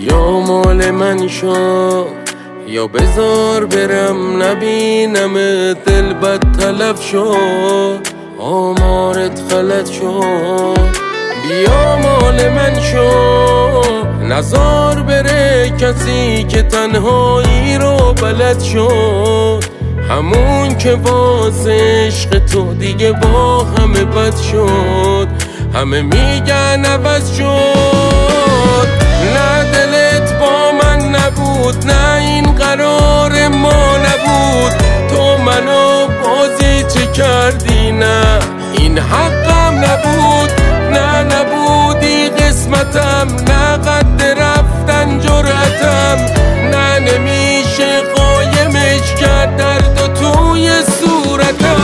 یا مال من شو یا بذار برم نبینم دل بد تلف شد آمارت غلط شد بیا مال من شو نزار بره کسی که تنهایی رو بلد شد همون که واسه عشق تو دیگه با همه بد شد همه میگن عوض شد نه دلت با من نبود نه این قرار ما نبود تو منو بازی چه کردی نه این حقم نبود نه نبودی قسمتم نه قد رفتن جرأتم نه نمیشه قایمش کرد درد و توی صورتم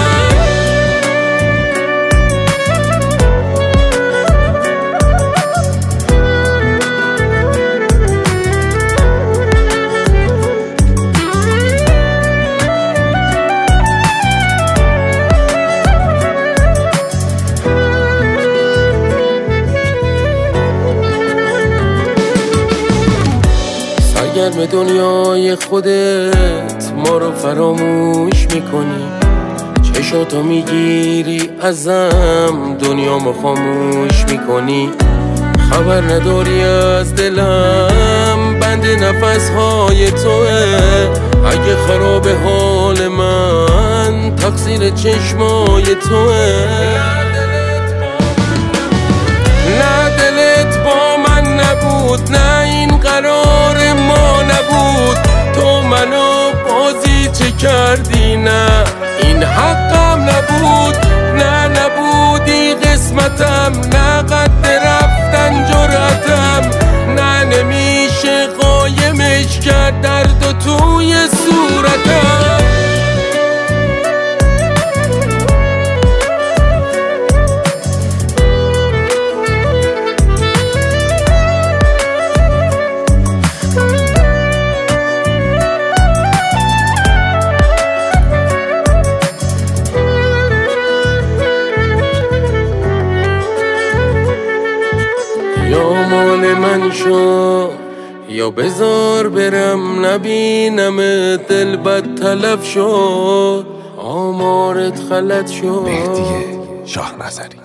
گرم دنیای خودت ما رو فراموش میکنی چشاتو میگیری ازم دنیامو خاموش میکنی خبر نداری از دلم بند نفسهای توه اگه خراب حال من تقصیر چشمای توه نه دلت با من نبود نه این قرار ما نبود تو منو بازی چه کردی نه این حقم نبود نه نبودی قسمتم نه قد رفتن جرأتم نه نمیشه قایمش کرد درد و توی صورتم یا مال من شو یا بذار برم نبینم دل بد تلف شد آمارت غلط شد مهدی شاه نظری